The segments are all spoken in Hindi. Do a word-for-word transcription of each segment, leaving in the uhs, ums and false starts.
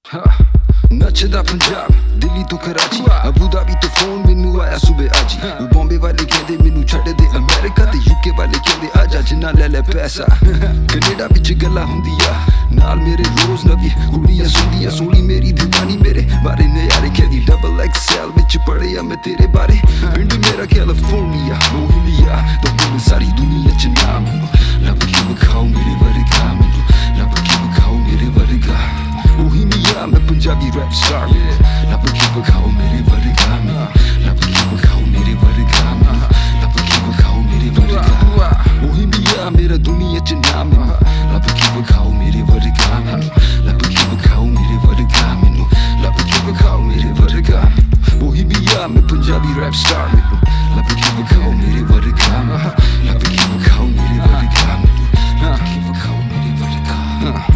नचदा पंजाब दिल्ली तो कराची अबू धाबी तो फोन मैनू आया सुबह आजी बॉम्बे वाले कहंदे मैनू छड्ड दे अमेरिका ते यूके वाले कहंदे आजा जिन्ना ले ले पैसा कनेडा विच गल्लां हुंदियां नाल मेरे रोज नवी कुड़ियां सुंदियां सोनी मेरी दीवानी मेरे बारे नजारे कहदी डबल एक्सएल विच पढ़िया मैं तेरे बारे पिंड मेरा कैलिफोर्निया बोहेमिया तो बोल सारी दुनिया च नाम लब के विखाओ मेरे वर्गा मैनू लब के विखाओ मेरे वर्गा बोहेमिया मैं पंजाबी रैप स्टार लब के विखाओ मेरे वर्गा लब के विखाओ मेरे वर्गा लब के विखाओ मेरे वर्गा बोहेमिया मेरा दुनिया च नाम लब के विखाओ मेरे वर्गा लब के विखाओ मेरे वर्गा मैनू लब के विखाओ मेरे वर्गा बोहेमिया मैं पंजाबी रैप स्टार लब के विखाओ मेरे वर्गा लब के विखाओ मेरे वर्गा लब के विखाओ मेरे वर्गा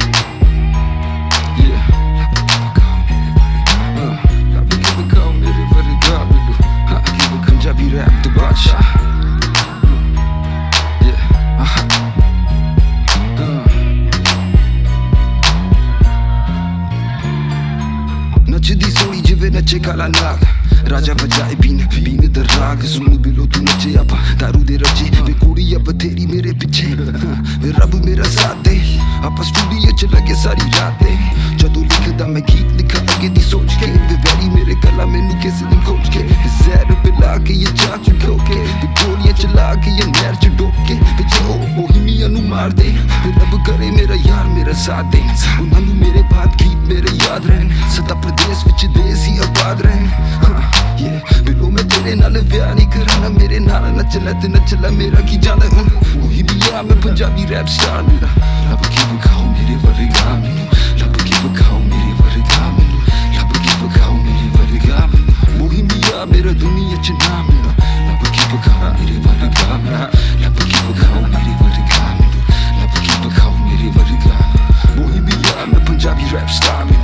पंजाबी रैप दा बादशाह नचदी सोनी जिवें नचे काला नाग राजा बजाए बीन बीन दा राग सुन बिलो तू नचे आपा दारू दे रचे वे कुड़िया बथेरी मेरे पीछे वे रब मेरा साथ दे आपा स्टूडियो च लगे सारी रातें जदों लिखदा मैं गीत लिखा अगे दी सोच के वे वैरी मेरे गला मैनू किस दिन खोज के जहर पिला के ये चाक खो के गोलियां चला के ये नहर च डोब के जे ओ बोहेमिया नू मार दे रब करे मेरा यार मेरा साथ दे उन्हां नू मेरे बाद गीत मेरे याद रहन सदा प्रदेश विच देश ही आबाद रहन ये बिलो मैं तेरे नाल व्याह नहीं कराना मेरे नाल नच लै ते नच लै मेरा की जांदा बोहेमिया मैं पंजाबी रैप स्टार मेरा लब के विखाओ मेरे वर्गा मैनू लब के विखाओ मेरे वर्गा मैनू लब के विखाओ मेरे वर्गा बोहेमिया मेरा दुनिया च नाम लब के विखाओ मेरे वर्गा लब के विखाओ मेरे वर्गा मैनू लब के विखाओ मेरे वर्गा बोहेमिया मैं पंजाबी रैप स्टार